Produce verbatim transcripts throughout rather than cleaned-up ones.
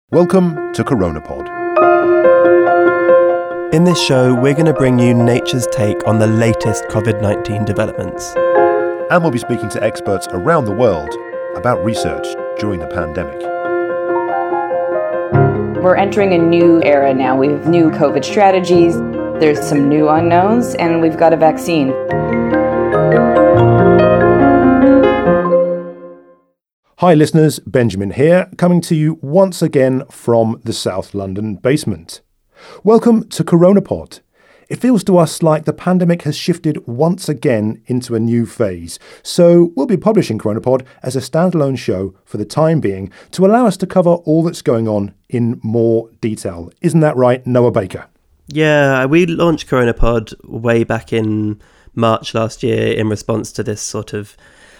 Welcome to CoronaPod. In this show, we're going to bring you nature's take on the latest covid nineteen developments. And we'll be speaking to experts around the world about research during the pandemic. We're entering a new era now. We have new COVID strategies, there's some new unknowns, and we've got a vaccine. Hi listeners, Benjamin here, coming to you once again from the South London basement. Welcome to CoronaPod. It feels to us like the pandemic has shifted once again into a new phase, so we'll be publishing CoronaPod as a standalone show for the time being to allow us to cover all that's going on in more detail. Isn't that right, Noah Baker? Yeah, we launched CoronaPod way back in March last year in response to this sort of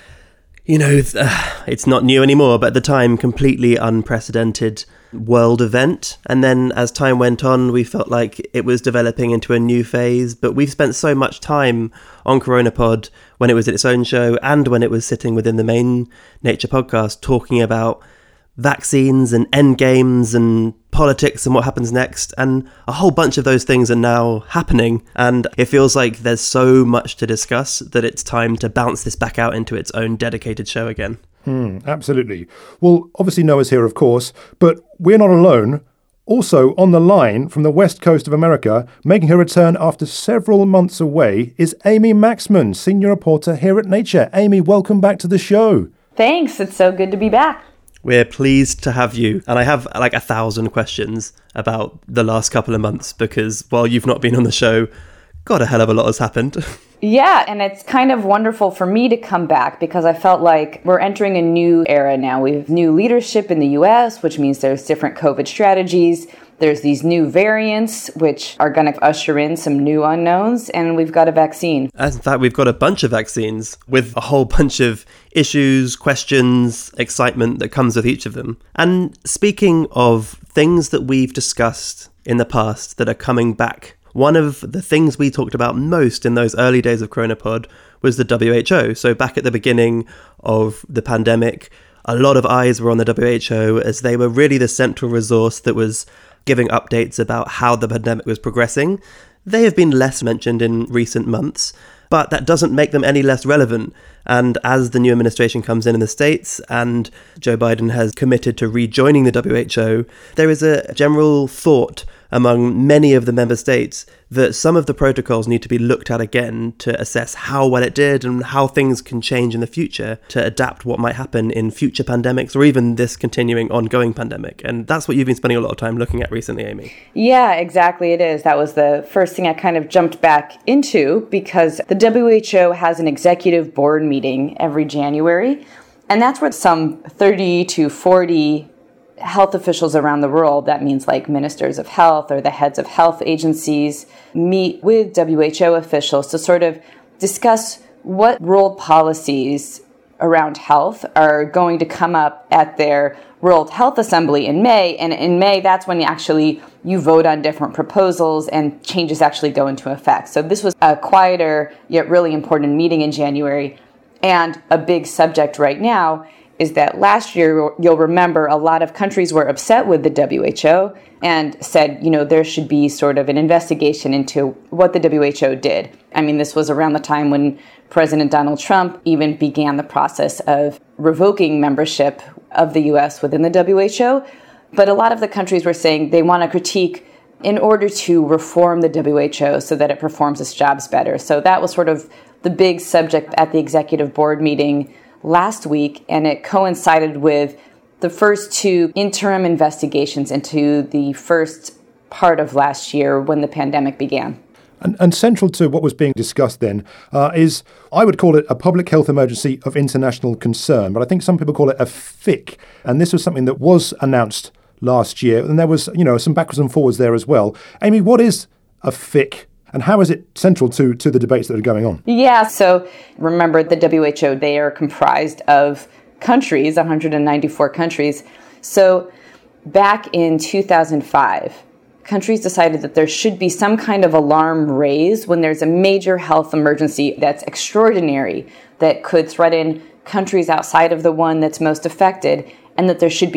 You know, it's not new anymore, but at the time, completely unprecedented world event. And then as time went on, we felt like it was developing into a new phase. But we've spent so much time on CoronaPod when it was its own show and when it was sitting within the main Nature podcast talking about vaccines and end games and politics and what happens next, and a whole bunch of those things are now happening, and it feels like there's so much to discuss that it's time to bounce this back out into its own dedicated show again. Hmm, absolutely. Well, obviously Noah's here, of course, but we're not alone. Also on the line from the west coast of America, making her return after several months away, is Amy Maxman, senior reporter here at Nature. Amy, welcome back to the show. Thanks, it's so good to be back. We're pleased to have you. And I have like a thousand questions about the last couple of months because while you've not been on the show, God, a hell of a lot has happened. Yeah, and it's kind of wonderful for me to come back because I felt like we're entering a new era now. We have new leadership in the U S, which means there's different COVID strategies. There's these new variants, which are going to usher in some new unknowns, and we've got a vaccine. In fact, we've got a bunch of vaccines with a whole bunch of issues, questions, excitement that comes with each of them. And speaking of things that we've discussed in the past that are coming back, one of the things we talked about most in those early days of CoronaPod was the W H O. So back at the beginning of the pandemic, a lot of eyes were on the W H O as they were really the central resource that was giving updates about how the pandemic was progressing. They have been less mentioned in recent months, but that doesn't make them any less relevant. And as the new administration comes in in the States and Joe Biden has committed to rejoining the W H O, there is a general thought among many of the member states that some of the protocols need to be looked at again to assess how well it did and how things can change in the future to adapt what might happen in future pandemics or even this continuing ongoing pandemic. And that's what you've been spending a lot of time looking at recently, Amy. Yeah, exactly it is. That was the first thing I kind of jumped back into because the W H O has an executive board meeting every January, and that's where some thirty to forty health officials around the world, that means like ministers of health or the heads of health agencies, meet with W H O officials to sort of discuss what world policies around health are going to come up at their World Health Assembly in May. And in May, that's when you actually you vote on different proposals and changes actually go into effect. So this was a quieter yet really important meeting in January. And a big subject right now is that last year, you'll remember, a lot of countries were upset with the W H O and said, you know, there should be sort of an investigation into what the W H O did. I mean, this was around the time when President Donald Trump even began the process of revoking membership of the U S within the W H O. But a lot of the countries were saying they want to critique in order to reform the W H O so that it performs its jobs better. So that was sort of the big subject at the executive board meeting last week, and it coincided with the first two interim investigations into the first part of last year when the pandemic began. And, and central to what was being discussed then uh, is, I would call it a public health emergency of international concern, but I think some people call it a F I C. And this was something that was announced last year, and there was, you know, some backwards and forwards there as well. Amy, what is a F I C? And how is it central to, to the debates that are going on? Yeah, so remember the W H O, they are comprised of countries, one hundred ninety-four countries. So back in two thousand five, countries decided that there should be some kind of alarm raised when there's a major health emergency that's extraordinary, that could threaten countries outside of the one that's most affected, and that there should be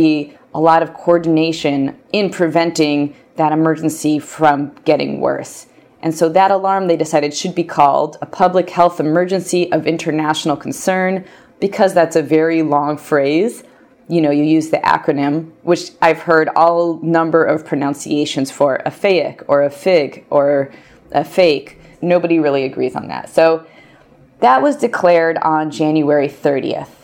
a lot of coordination in preventing that emergency from getting worse. And so that alarm, they decided, should be called a public health emergency of international concern, because that's a very long phrase. You know, you use the acronym, which I've heard all number of pronunciations for, a FAIC or a FIG or a fake. Nobody really agrees on that. So that was declared on January thirtieth.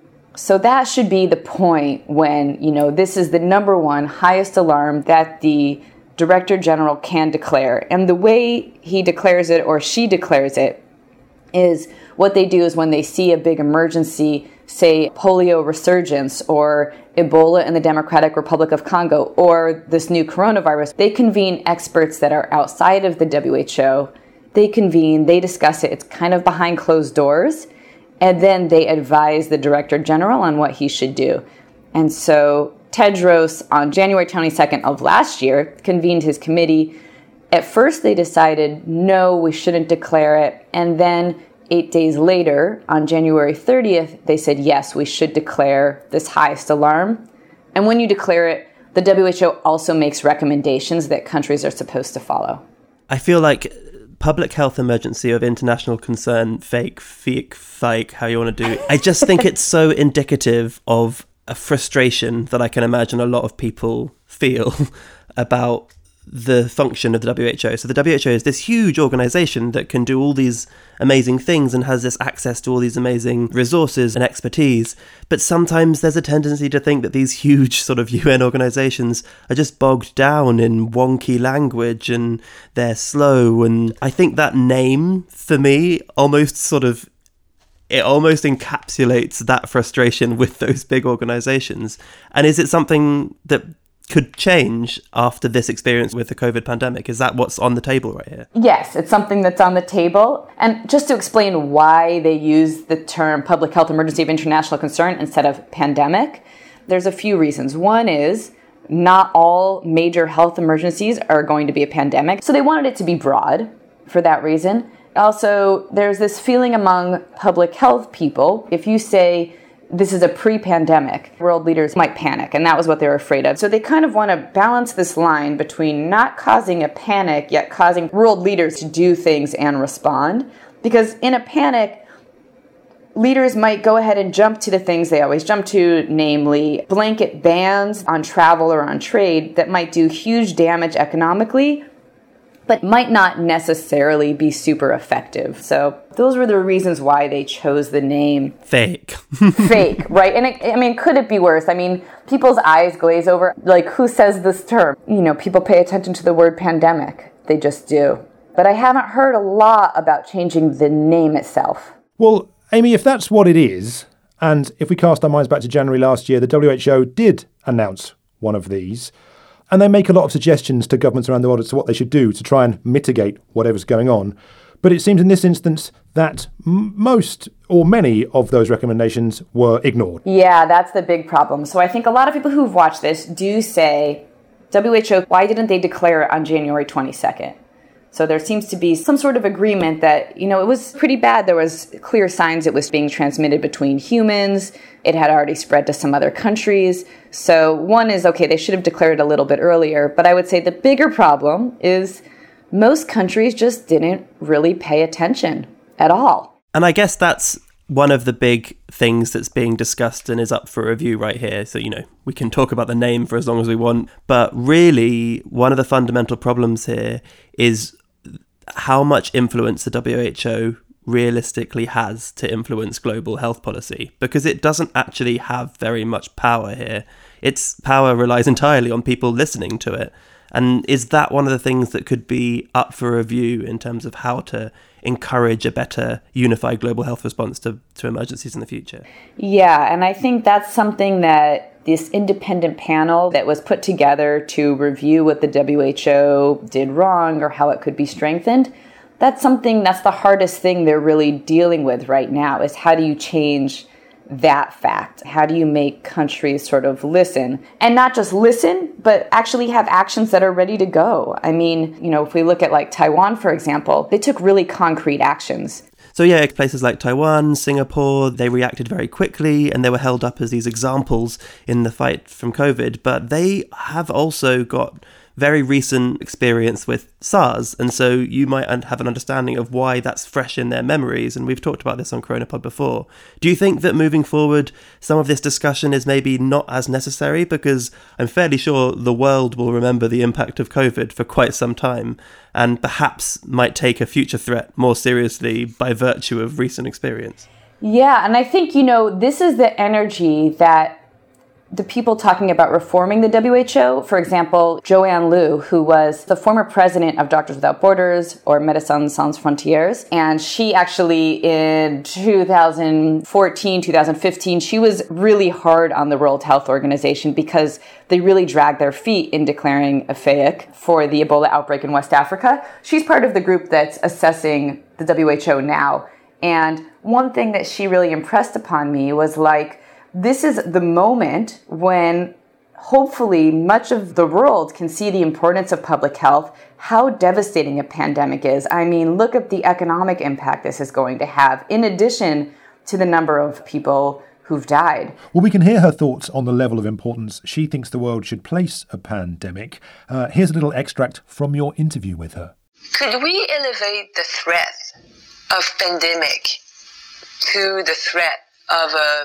So that should be the point when, you know, this is the number one highest alarm that the Director General can declare. And the way he declares it or she declares it is what they do is when they see a big emergency, say polio resurgence or Ebola in the Democratic Republic of Congo or this new coronavirus, they convene experts that are outside of the W H O. They convene, they discuss it. It's kind of behind closed doors. And then they advise the Director General on what he should do. And so Tedros, on January twenty-second of last year, convened his committee. At first, they decided, no, we shouldn't declare it. And then eight days later, on January thirtieth, they said, yes, we should declare this highest alarm. And when you declare it, the W H O also makes recommendations that countries are supposed to follow. I feel like public health emergency of international concern, fake, fake, fake, how you want to do it. I just think it's so indicative of a frustration that I can imagine a lot of people feel about the function of the W H O. So the W H O is this huge organization that can do all these amazing things and has this access to all these amazing resources and expertise. But sometimes there's a tendency to think that these huge sort of U N organizations are just bogged down in wonky language and they're slow. And I think that name, for me, almost sort of it almost encapsulates that frustration with those big organizations. And is it something that could change after this experience with the COVID pandemic? Is that what's on the table right here? Yes, it's something that's on the table. And just to explain why they use the term public health emergency of international concern instead of pandemic, there's a few reasons. One is not all major health emergencies are going to be a pandemic. So they wanted it to be broad for that reason. Also, there's this feeling among public health people, if you say this is a pre-pandemic, world leaders might panic, and that was what they were afraid of. So they kind of want to balance this line between not causing a panic, yet causing world leaders to do things and respond. Because in a panic, leaders might go ahead and jump to the things they always jump to, namely blanket bans on travel or on trade that might do huge damage economically, but might not necessarily be super effective. So those were the reasons why they chose the name. Fake. Fake, right? And it, I mean, could it be worse? I mean, people's eyes glaze over. Like, who says this term? You know, people pay attention to the word pandemic. They just do. But I haven't heard a lot about changing the name itself. Well, Amy, if that's what it is, and if we cast our minds back to January last year, the W H O did announce one of these. And they make a lot of suggestions to governments around the world as to what they should do to try and mitigate whatever's going on. But it seems in this instance that m- most or many of those recommendations were ignored. Yeah, that's the big problem. So I think a lot of people who've watched this do say, W H O, why didn't they declare it on January twenty-second? So there seems to be some sort of agreement that, you know, it was pretty bad. There was clear signs it was being transmitted between humans. It had already spread to some other countries. So one is, okay, they should have declared it a little bit earlier. But I would say the bigger problem is most countries just didn't really pay attention at all. And I guess that's one of the big things that's being discussed and is up for review right here. So, you know, we can talk about the name for as long as we want. But really, one of the fundamental problems here is how much influence the W H O realistically has to influence global health policy, because it doesn't actually have very much power here. Its power relies entirely on people listening to it. And is that one of the things that could be up for review in terms of how to encourage a better unified global health response to, to emergencies in the future? Yeah, and I think that's something that this independent panel that was put together to review what the W H O did wrong or how it could be strengthened, that's something, that's the hardest thing they're really dealing with right now, is how do you change that fact? How do you make countries sort of listen? And not just listen, but actually have actions that are ready to go. I mean, you know, if we look at like Taiwan, for example, they took really concrete actions. So yeah, places like Taiwan, Singapore, they reacted very quickly and they were held up as these examples in the fight from COVID. But they have also got very recent experience with SARS. And so you might have an understanding of why that's fresh in their memories. And we've talked about this on CoronaPod before. Do you think that moving forward, some of this discussion is maybe not as necessary? Because I'm fairly sure the world will remember the impact of COVID for quite some time and perhaps might take a future threat more seriously by virtue of recent experience. Yeah, and I think, you know, this is the energy that the people talking about reforming the W H O, for example, Joanne Liu, who was the former president of Doctors Without Borders or Médecins Sans Frontières, and she actually in two thousand fourteen, two thousand fifteen, she was really hard on the World Health Organization because they really dragged their feet in declaring a F A I C for the Ebola outbreak in West Africa. She's part of the group that's assessing the W H O now. And one thing that she really impressed upon me was like, this is the moment when hopefully much of the world can see the importance of public health, how devastating a pandemic is. I mean, look at the economic impact this is going to have, in addition to the number of people who've died. Well, we can hear her thoughts on the level of importance she thinks the world should place a pandemic. Uh, here's a little extract from your interview with her. Could we elevate the threat of pandemic to the threat of a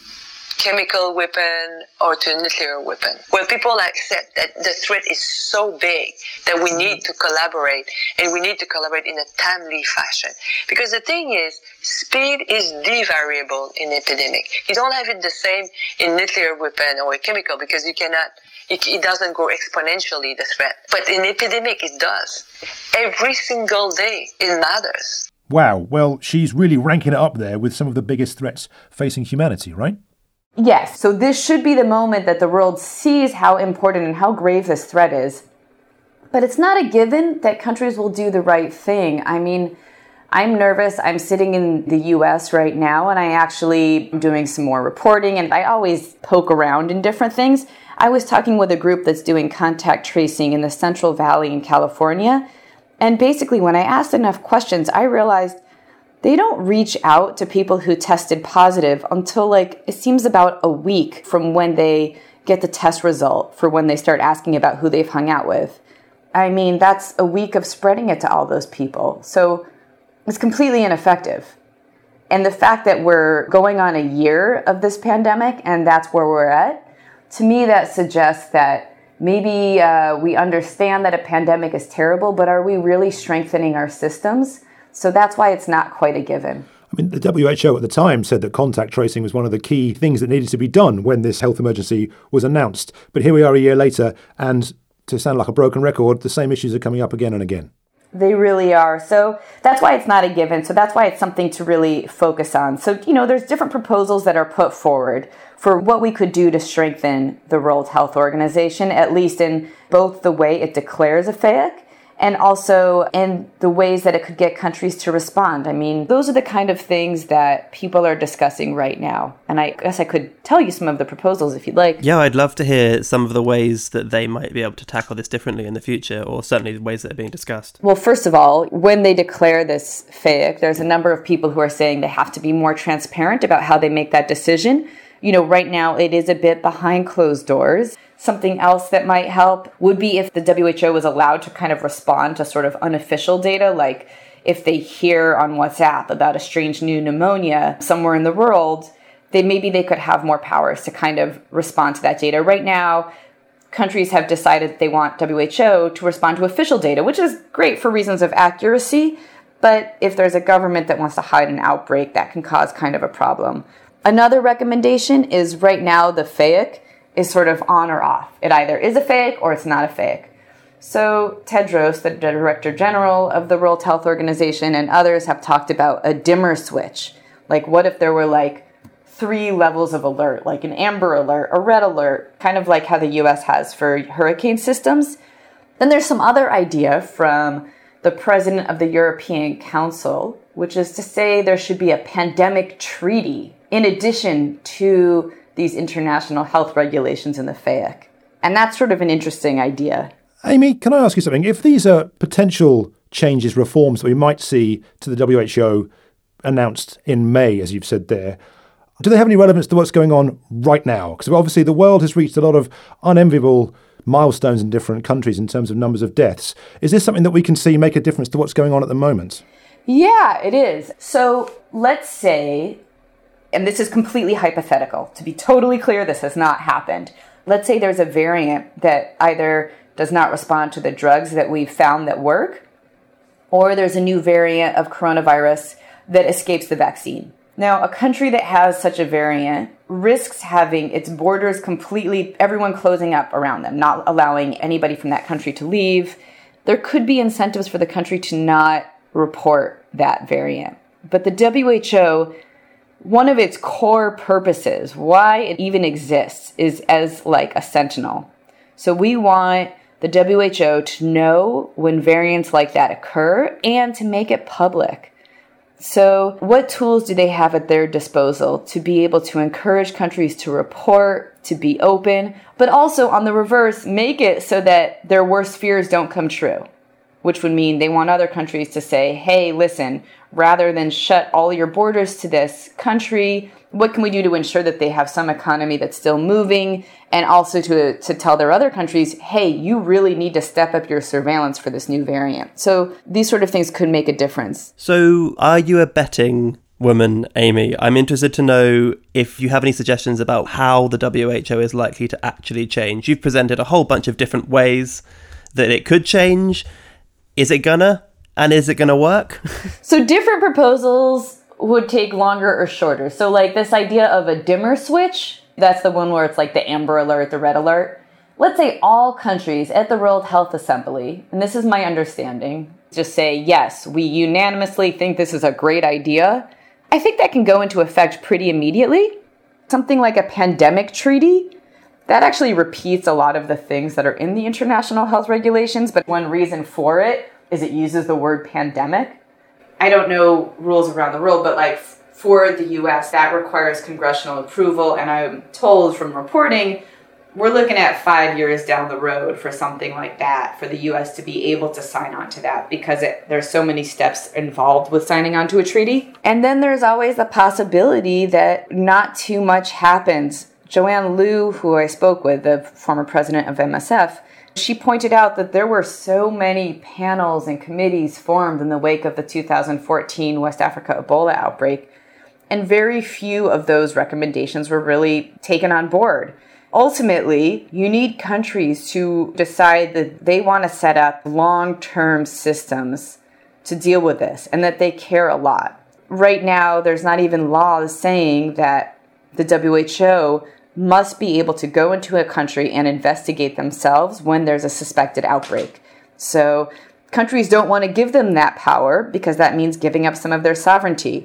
chemical weapon or to a nuclear weapon, where people accept that the threat is so big that we need to collaborate, and we need to collaborate in a timely fashion. Because the thing is, speed is the variable in epidemic. You don't have it the same in nuclear weapon or a chemical because you cannot, it, it doesn't grow exponentially, the threat. But in epidemic, it does. Every single day, it matters. Wow, well, she's really ranking it up there with some of the biggest threats facing humanity, right? Yes, so this should be the moment that the world sees how important and how grave this threat is. But it's not a given that countries will do the right thing. I mean, I'm nervous. I'm sitting in the U S right now, and I actually am doing some more reporting, and I always poke around in different things. I was talking with a group that's doing contact tracing in the Central Valley in California, and basically when I asked enough questions, I realized they don't reach out to people who tested positive until, like, it seems about a week from when they get the test result for when they start asking about who they've hung out with. I mean, that's a week of spreading it to all those people. So it's completely ineffective. And the fact that we're going on a year of this pandemic and that's where we're at, to me that suggests that maybe uh, we understand that a pandemic is terrible, but are we really strengthening our systems? So that's why it's not quite a given. I mean, the W H O at the time said that contact tracing was one of the key things that needed to be done when this health emergency was announced. But here we are a year later, and to sound like a broken record, the same issues are coming up again and again. They really are. So that's why it's not a given. So that's why it's something to really focus on. So, you know, there's different proposals that are put forward for what we could do to strengthen the World Health Organization, at least in both the way it declares a F A I C and also in the ways that it could get countries to respond. I mean, those are the kind of things that people are discussing right now. And I guess I could tell you some of the proposals if you'd like. Yeah, I'd love to hear some of the ways that they might be able to tackle this differently in the future, or certainly the ways that are being discussed. Well, first of all, when they declare this F A I C, there's a number of people who are saying they have to be more transparent about how they make that decision. You know, right now it is a bit behind closed doors. Something else that might help would be if the W H O was allowed to kind of respond to sort of unofficial data, like if they hear on WhatsApp about a strange new pneumonia somewhere in the world, they maybe they could have more powers to kind of respond to that data. Right now, countries have decided they want W H O to respond to official data, which is great for reasons of accuracy, but if there's a government that wants to hide an outbreak, that can cause kind of a problem. Another recommendation is right now the F A I C is sort of on or off. It either is a F A I C or it's not a F A I C. So Tedros, the Director General of the World Health Organization, and others have talked about a dimmer switch. Like, what if there were like three levels of alert, like an amber alert, a red alert, kind of like how the U S has for hurricane systems? Then there's some other idea from the President of the European Council, which is to say there should be a pandemic treaty in addition to these international health regulations in the F A I C. And that's sort of an interesting idea. Amy, can I ask you something? If these are potential changes, reforms that we might see to the W H O announced in May, as you've said there, do they have any relevance to what's going on right now? Because obviously the world has reached a lot of unenviable milestones in different countries in terms of numbers of deaths. Is this something that we can see make a difference to what's going on at the moment? Yeah, it is. So let's say, and this is completely hypothetical, to be totally clear, this has not happened. Let's say there's a variant that either does not respond to the drugs that we've found that work, or there's a new variant of coronavirus that escapes the vaccine. Now, a country that has such a variant risks having its borders completely, everyone closing up around them, not allowing anybody from that country to leave. There could be incentives for the country to not report that variant. But the W H O, one of its core purposes, why it even exists, is as like a sentinel. So we want the W H O to know when variants like that occur and to make it public. So what tools do they have at their disposal to be able to encourage countries to report, to be open, but also on the reverse, make it so that their worst fears don't come true, which would mean they want other countries to say, hey, listen, rather than shut all your borders to this country, what can we do to ensure that they have some economy that's still moving, and also to to tell their other countries, hey, you really need to step up your surveillance for this new variant. So these sort of things could make a difference. So are you a betting woman, Amy? I'm interested to know if you have any suggestions about how the W H O is likely to actually change. You've presented a whole bunch of different ways that it could change. Is it gonna? And is it gonna work? So different proposals would take longer or shorter. So like this idea of a dimmer switch, that's the one where it's like the amber alert, the red alert. Let's say all countries at the World Health Assembly, and this is my understanding, just say, yes, we unanimously think this is a great idea. I think that can go into effect pretty immediately. Something like a pandemic treaty, that actually repeats a lot of the things that are in the international health regulations, but one reason for it is it uses the word pandemic. I don't know rules around the world, but like for the U S, that requires congressional approval. And I'm told from reporting, we're looking at five years down the road for something like that, for the U S to be able to sign on to that, because it, there's so many steps involved with signing on to a treaty. And then there's always the possibility that not too much happens. Joanne Liu, who I spoke with, the former president of M S F, she pointed out that there were so many panels and committees formed in the wake of the two thousand fourteen West Africa Ebola outbreak, and very few of those recommendations were really taken on board. Ultimately, you need countries to decide that they want to set up long-term systems to deal with this and that they care a lot. Right now, there's not even laws saying that the W H O must be able to go into a country and investigate themselves when there's a suspected outbreak. So countries don't want to give them that power because that means giving up some of their sovereignty.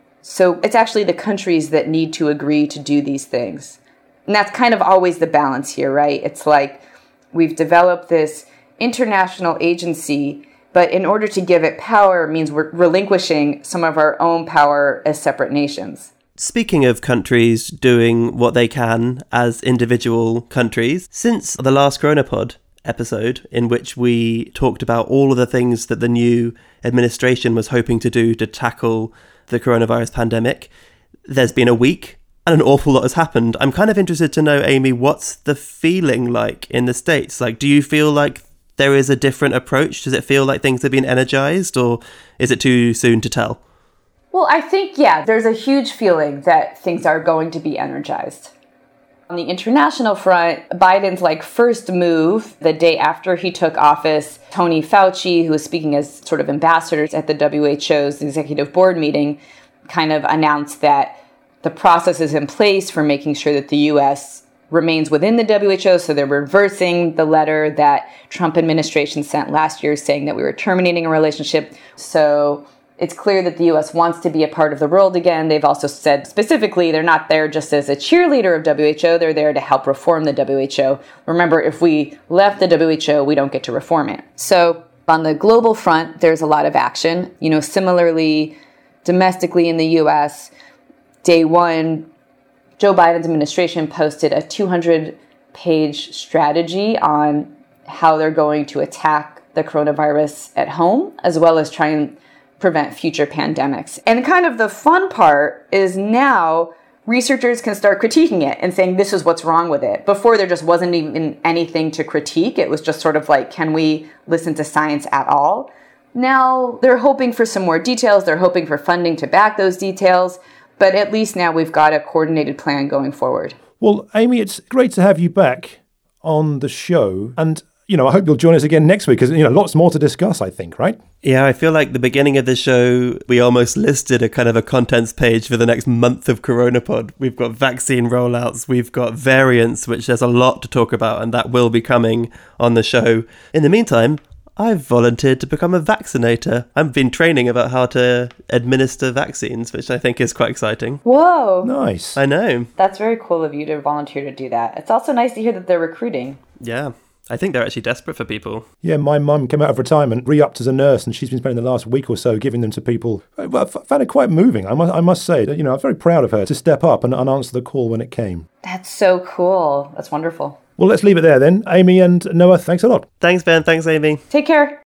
So it's actually the countries that need to agree to do these things. And that's kind of always the balance here, right? It's like we've developed this international agency, but in order to give it power means we're relinquishing some of our own power as separate nations. Speaking of countries doing what they can as individual countries, since the last CoronaPod episode, in which we talked about all of the things that the new administration was hoping to do to tackle the coronavirus pandemic, there's been a week and an awful lot has happened. I'm kind of interested to know, Amy, what's the feeling like in the States? Like, do you feel like there is a different approach? Does it feel like things have been energized, or is it too soon to tell? Well, I think, yeah, there's a huge feeling that things are going to be energized. On the international front, Biden's like first move the day after he took office, Tony Fauci, who was speaking as sort of ambassadors at the W H O's executive board meeting, kind of announced that the process is in place for making sure that the U S remains within the W H O. So they're reversing the letter that Trump administration sent last year saying that we were terminating a relationship. So it's clear that the U S wants to be a part of the world again. They've also said specifically they're not there just as a cheerleader of W H O. They're there to help reform the W H O. Remember, if we left the W H O, we don't get to reform it. So on the global front, there's a lot of action. You know, similarly, domestically in the U S, day one, Joe Biden's administration posted a two hundred page strategy on how they're going to attack the coronavirus at home, as well as try and prevent future pandemics. And kind of the fun part is now researchers can start critiquing it and saying this is what's wrong with it. Before, there just wasn't even anything to critique. It was just sort of like, can we listen to science at all? Now they're hoping for some more details. They're hoping for funding to back those details. But at least now we've got a coordinated plan going forward. Well, Amy, it's great to have you back on the show. And, you know, I hope you'll join us again next week because, you know, lots more to discuss, I think, right? Yeah, I feel like the beginning of the show, we almost listed a kind of a contents page for the next month of CoronaPod. We've got vaccine rollouts, we've got variants, which there's a lot to talk about, and that will be coming on the show. In the meantime, I've volunteered to become a vaccinator. I've been training about how to administer vaccines, which I think is quite exciting. Whoa. Nice. I know. That's very cool of you to volunteer to do that. It's also nice to hear that they're recruiting. Yeah. I think they're actually desperate for people. Yeah, my mum came out of retirement, re-upped as a nurse, and she's been spending the last week or so giving them to people. Well, I found it quite moving, I must, I must say. You know, I'm very proud of her to step up and, and answer the call when it came. That's so cool. That's wonderful. Well, let's leave it there then. Amy and Noah, thanks a lot. Thanks, Ben. Thanks, Amy. Take care.